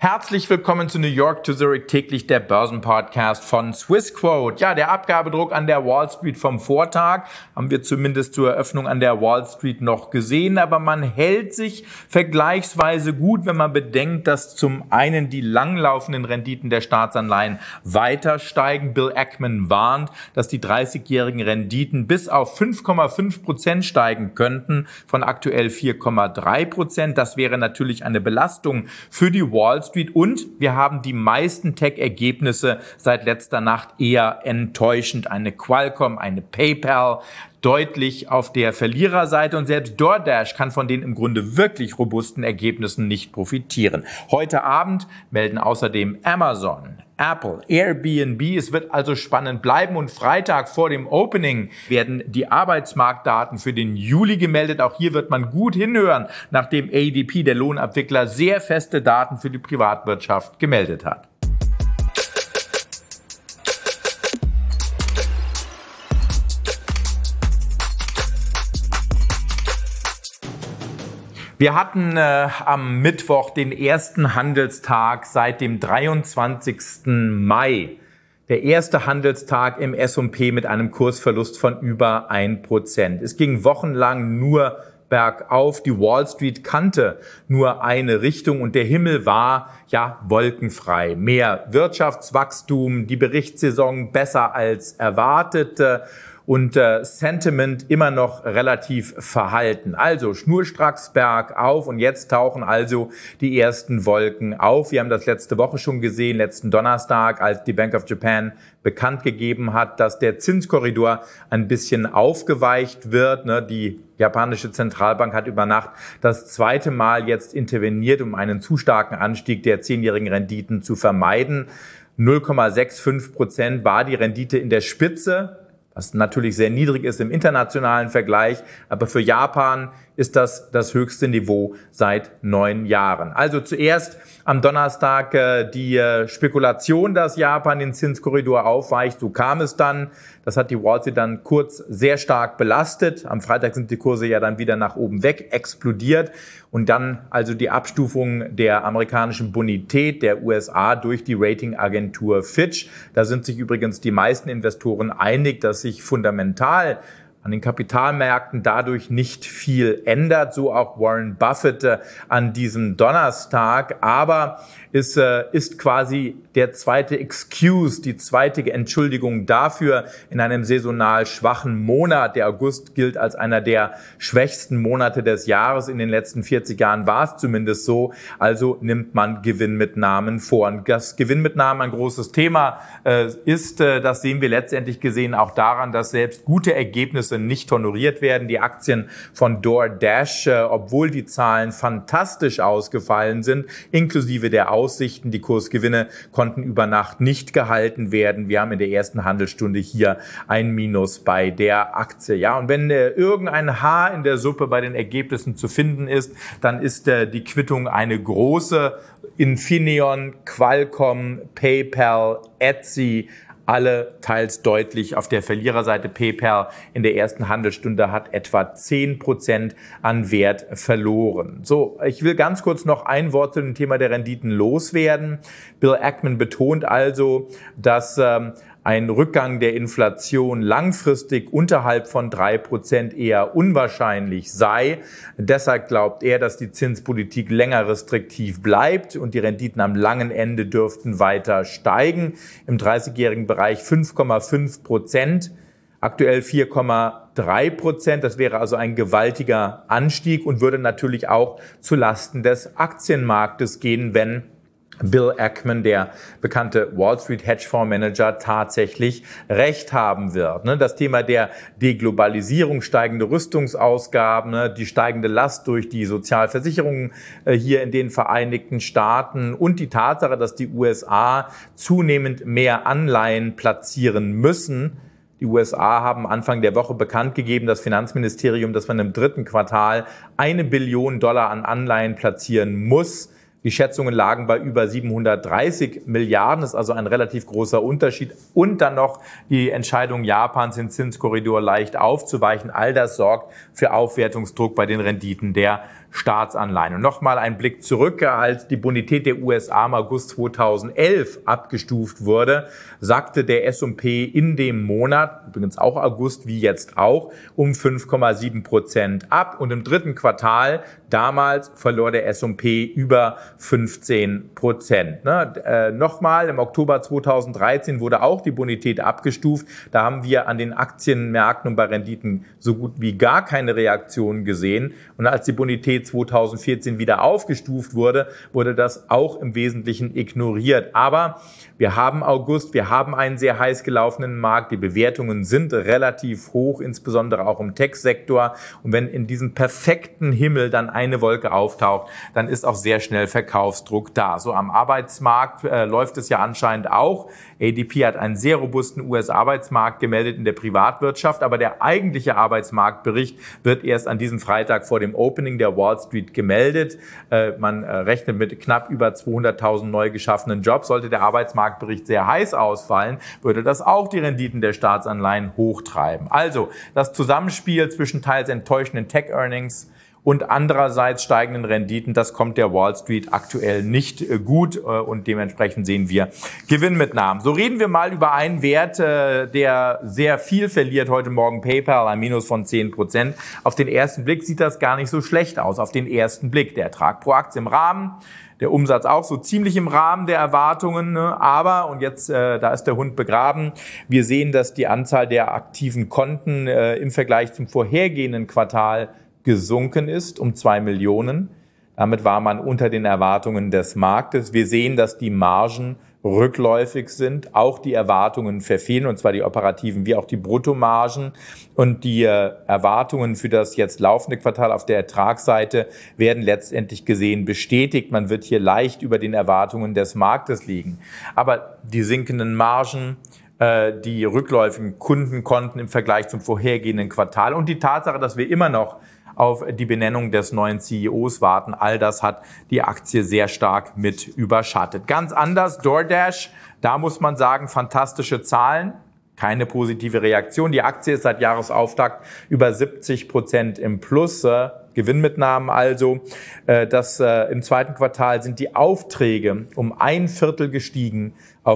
Herzlich willkommen zu New York to Zurich, täglich der Börsenpodcast von Swissquote. Ja, der Abgabedruck an der Wall Street vom Vortag haben wir zumindest zur Eröffnung an der Wall Street noch gesehen, aber man hält sich vergleichsweise gut, wenn man bedenkt, dass zum einen die langlaufenden Renditen der Staatsanleihen weiter steigen. Bill Ackman warnt, dass die 30-jährigen Renditen bis auf 5,5% steigen könnten, von aktuell 4,3%. Das wäre natürlich eine Belastung für die Wall Street. Und wir haben die meisten Tech-Ergebnisse seit letzter Nacht eher enttäuschend. Eine Qualcomm, eine PayPal deutlich auf der Verliererseite und selbst DoorDash kann von den im Grunde wirklich robusten Ergebnissen nicht profitieren. Heute Abend melden außerdem Amazon, Apple, Airbnb. Es wird also spannend bleiben und Freitag vor dem Opening werden die Arbeitsmarktdaten für den Juli gemeldet. Auch hier wird man gut hinhören, nachdem ADP, der Lohnabwickler, sehr feste Daten für die Privatwirtschaft gemeldet hat. Wir hatten am Mittwoch den ersten Handelstag seit dem 23. Mai. Der erste Handelstag im S&P mit einem Kursverlust von über 1%. Es ging wochenlang nur bergauf. Die Wall Street kannte nur eine Richtung und der Himmel war wolkenfrei. Mehr Wirtschaftswachstum, die Berichtssaison besser als erwartet. Und Sentiment immer noch relativ verhalten. Also schnurstracks bergauf und jetzt tauchen also die ersten Wolken auf. Wir haben das letzte Woche schon gesehen, letzten Donnerstag, als die Bank of Japan bekannt gegeben hat, dass der Zinskorridor ein bisschen aufgeweicht wird. Die japanische Zentralbank hat über Nacht das zweite Mal jetzt interveniert, um einen zu starken Anstieg der 10-jährigen Renditen zu vermeiden. 0,65% war die Rendite in der Spitze, was natürlich sehr niedrig ist im internationalen Vergleich, aber für Japan ist das höchste Niveau seit 9 Jahren. Also zuerst am Donnerstag die Spekulation, dass Japan den Zinskorridor aufweicht. So kam es dann. Das hat die Wall Street dann kurz sehr stark belastet. Am Freitag sind die Kurse ja dann wieder nach oben weg explodiert. Und dann also die Abstufung der amerikanischen Bonität der USA durch die Ratingagentur Fitch. Da sind sich übrigens die meisten Investoren einig, dass sich fundamental an den Kapitalmärkten dadurch nicht viel ändert, so auch Warren Buffett an diesem Donnerstag. Aber es ist quasi der zweite Excuse, die zweite Entschuldigung dafür in einem saisonal schwachen Monat. Der August gilt als einer der schwächsten Monate des Jahres. In den letzten 40 Jahren war es zumindest so. Also nimmt man Gewinnmitnahmen vor. Und dass Gewinnmitnahmen ein großes Thema ist, das sehen wir letztendlich gesehen auch daran, dass selbst gute Ergebnisse nicht honoriert werden. Die Aktien von DoorDash, obwohl die Zahlen fantastisch ausgefallen sind, inklusive der Aussichten, die Kursgewinne konnten über Nacht nicht gehalten werden. Wir haben in der ersten Handelsstunde hier ein Minus bei der Aktie. Ja, und wenn irgendein Haar in der Suppe bei den Ergebnissen zu finden ist, dann ist die Quittung eine große. Infineon, Qualcomm, PayPal, Etsy, alle teils deutlich auf der Verliererseite. PayPal in der ersten Handelsstunde hat etwa 10% an Wert verloren. So, ich will ganz kurz noch ein Wort zu dem Thema der Renditen loswerden. Bill Ackman betont also, dass ein Rückgang der Inflation langfristig unterhalb von 3% eher unwahrscheinlich sei. Deshalb glaubt er, dass die Zinspolitik länger restriktiv bleibt und die Renditen am langen Ende dürften weiter steigen. Im 30-jährigen Bereich 5,5%, aktuell 4,3%. Das wäre also ein gewaltiger Anstieg und würde natürlich auch zu Lasten des Aktienmarktes gehen, wenn Bill Ackman, der bekannte Wall Street Hedgefondsmanager, tatsächlich recht haben wird. Das Thema der Deglobalisierung, steigende Rüstungsausgaben, die steigende Last durch die Sozialversicherungen hier in den Vereinigten Staaten und die Tatsache, dass die USA zunehmend mehr Anleihen platzieren müssen. Die USA haben Anfang der Woche bekannt gegeben, das Finanzministerium, dass man im 3. Quartal $1 Billion an Anleihen platzieren muss. Die Schätzungen lagen bei über 730 Milliarden, das ist also ein relativ großer Unterschied. Und dann noch die Entscheidung Japans, den Zinskorridor leicht aufzuweichen. All das sorgt für Aufwertungsdruck bei den Renditen der Staatsanleihen. Und nochmal ein Blick zurück, als die Bonität der USA im August 2011 abgestuft wurde, sackte der S&P in dem Monat, übrigens auch August wie jetzt auch, um 5,7% ab. Und im dritten Quartal damals verlor der S&P über 15%. Nochmal, im Oktober 2013 wurde auch die Bonität abgestuft. Da haben wir an den Aktienmärkten und bei Renditen so gut wie gar keine Reaktion gesehen. Und als die Bonität 2014 wieder aufgestuft wurde, wurde das auch im Wesentlichen ignoriert. Aber wir haben August, wir haben einen sehr heiß gelaufenen Markt. Die Bewertungen sind relativ hoch, insbesondere auch im Tech-Sektor. Und wenn in diesem perfekten Himmel dann eine Wolke auftaucht, dann ist auch sehr schnell Verkaufsdruck da. So am Arbeitsmarkt läuft es ja anscheinend auch. ADP hat einen sehr robusten US-Arbeitsmarkt gemeldet in der Privatwirtschaft, aber der eigentliche Arbeitsmarktbericht wird erst an diesem Freitag vor dem Opening der Wall Street gemeldet. Man rechnet mit knapp über 200.000 neu geschaffenen Jobs. Sollte der Arbeitsmarktbericht sehr heiß ausfallen, würde das auch die Renditen der Staatsanleihen hochtreiben. Also das Zusammenspiel zwischen teils enttäuschenden Tech-Earnings und andererseits steigenden Renditen, das kommt der Wall Street aktuell nicht gut und dementsprechend sehen wir Gewinnmitnahmen. So reden wir mal über einen Wert, der sehr viel verliert heute Morgen, PayPal, ein Minus von 10%. Auf den ersten Blick sieht das gar nicht so schlecht aus, auf den ersten Blick. Der Ertrag pro Aktie im Rahmen, der Umsatz auch so ziemlich im Rahmen der Erwartungen, aber, und jetzt, da ist der Hund begraben, wir sehen, dass die Anzahl der aktiven Konten im Vergleich zum vorhergehenden Quartal gesunken ist um 2 Millionen. Damit war man unter den Erwartungen des Marktes. Wir sehen, dass die Margen rückläufig sind. Auch die Erwartungen verfehlen, und zwar die operativen wie auch die Bruttomargen. Und die Erwartungen für das jetzt laufende Quartal auf der Ertragsseite werden letztendlich gesehen bestätigt. Man wird hier leicht über den Erwartungen des Marktes liegen. Aber die sinkenden Margen, die rückläufigen Kundenkonten im Vergleich zum vorhergehenden Quartal und die Tatsache, dass wir immer noch auf die Benennung des neuen CEOs warten. All das hat die Aktie sehr stark mit überschattet. Ganz anders DoorDash, da muss man sagen, fantastische Zahlen. Keine positive Reaktion. Die Aktie ist seit Jahresauftakt über 70% im Plus. Gewinnmitnahmen also. Im zweiten Quartal sind die Aufträge um 1/4 gestiegen auf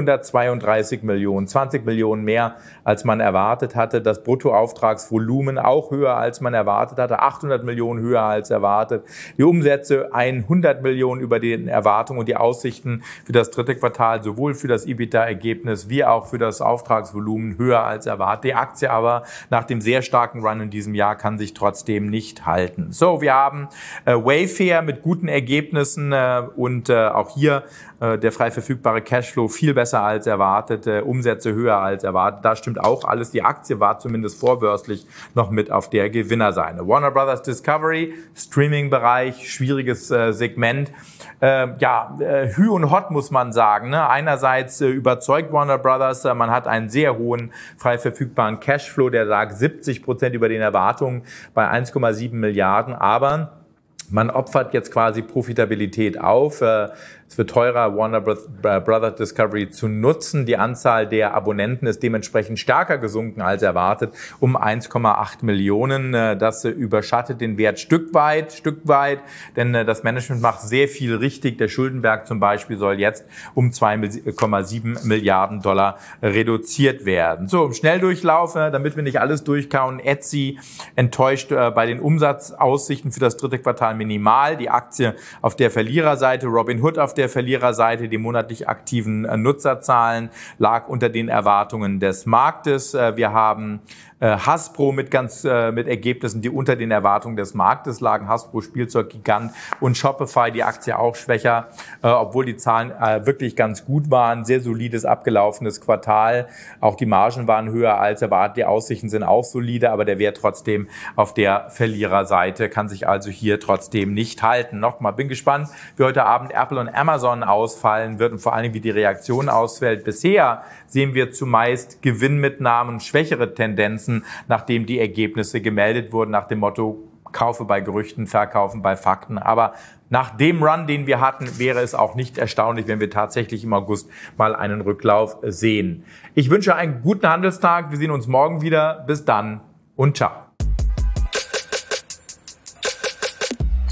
532 Millionen, 20 Millionen mehr, als man erwartet hatte. Das Bruttoauftragsvolumen auch höher, als man erwartet hatte, 800 Millionen höher als erwartet. Die Umsätze 100 Millionen über den Erwartungen und die Aussichten für das dritte Quartal, sowohl für das EBITDA-Ergebnis wie auch für das Auftragsvolumen höher als erwartet. Die Aktie aber nach dem sehr starken Run in diesem Jahr kann sich trotzdem nicht halten. So, wir haben Wayfair mit guten Ergebnissen und auch hier der frei verfügbare Cashflow viel besser als erwartet, Umsätze höher als erwartet. Da stimmt auch alles. Die Aktie war zumindest vorbörslich noch mit auf der Gewinnerseite. Warner Brothers Discovery, Streaming-Bereich, schwieriges Segment. Hü und Hot muss man sagen. Ne? Einerseits überzeugt Warner Brothers, man hat einen sehr hohen frei verfügbaren Cashflow, der lag 70% über den Erwartungen bei 1,7 Milliarden, aber man opfert jetzt quasi Profitabilität auf. Es wird teurer, Warner Brothers Discovery zu nutzen. Die Anzahl der Abonnenten ist dementsprechend stärker gesunken als erwartet, um 1,8 Millionen. Das überschattet den Wert Stück weit, denn das Management macht sehr viel richtig. Der Schuldenberg zum Beispiel soll jetzt um 2,7 Milliarden Dollar reduziert werden. So, im Schnelldurchlauf, damit wir nicht alles durchkauen, Etsy enttäuscht bei den Umsatzaussichten für das dritte Quartal minimal. Die Aktie auf der Verliererseite, Robinhood auf der Verliererseite, die monatlich aktiven Nutzerzahlen lag unter den Erwartungen des Marktes. Wir haben Hasbro mit Ergebnissen, die unter den Erwartungen des Marktes lagen. Hasbro, Spielzeuggigant, und Shopify, die Aktie auch schwächer, obwohl die Zahlen wirklich ganz gut waren. Sehr solides, abgelaufenes Quartal. Auch die Margen waren höher als erwartet. Die Aussichten sind auch solide, aber der Wert trotzdem auf der Verliererseite, kann sich also hier trotzdem nicht halten. Nochmal, bin gespannt, wie heute Abend Apple und Amazon ausfallen wird und vor allem, wie die Reaktion ausfällt. Bisher sehen wir zumeist Gewinnmitnahmen und schwächere Tendenzen, nachdem die Ergebnisse gemeldet wurden, nach dem Motto, kaufe bei Gerüchten, verkaufen bei Fakten. Aber nach dem Run, den wir hatten, wäre es auch nicht erstaunlich, wenn wir tatsächlich im August mal einen Rücklauf sehen. Ich wünsche einen guten Handelstag. Wir sehen uns morgen wieder. Bis dann und ciao.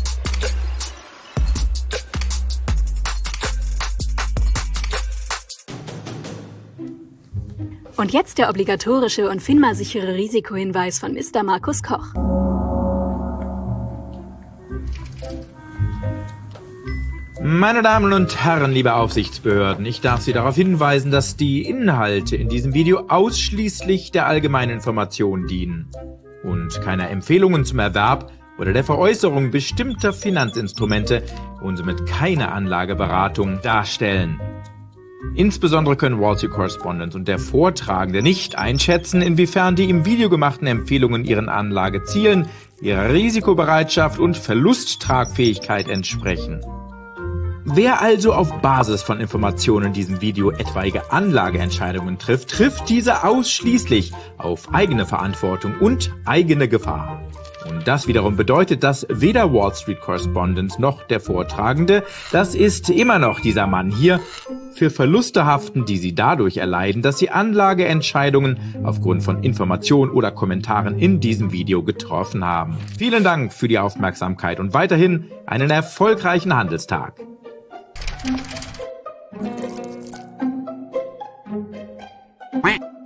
Und jetzt der obligatorische und FINMA-sichere Risikohinweis von Mr. Markus Koch. Meine Damen und Herren, liebe Aufsichtsbehörden, ich darf Sie darauf hinweisen, dass die Inhalte in diesem Video ausschließlich der allgemeinen Information dienen und keine Empfehlungen zum Erwerb oder der Veräußerung bestimmter Finanzinstrumente und somit keine Anlageberatung darstellen. Insbesondere können Wall Street Correspondent und der Vortragende nicht einschätzen, inwiefern die im Video gemachten Empfehlungen ihren Anlagezielen, ihrer Risikobereitschaft und Verlusttragfähigkeit entsprechen. Wer also auf Basis von Informationen in diesem Video etwaige Anlageentscheidungen trifft, trifft diese ausschließlich auf eigene Verantwortung und eigene Gefahr. Und das wiederum bedeutet, dass weder Wall Street Correspondent noch der Vortragende, das ist immer noch dieser Mann hier, für Verluste haften, die sie dadurch erleiden, dass sie Anlageentscheidungen aufgrund von Informationen oder Kommentaren in diesem Video getroffen haben. Vielen Dank für die Aufmerksamkeit und weiterhin einen erfolgreichen Handelstag. Quack.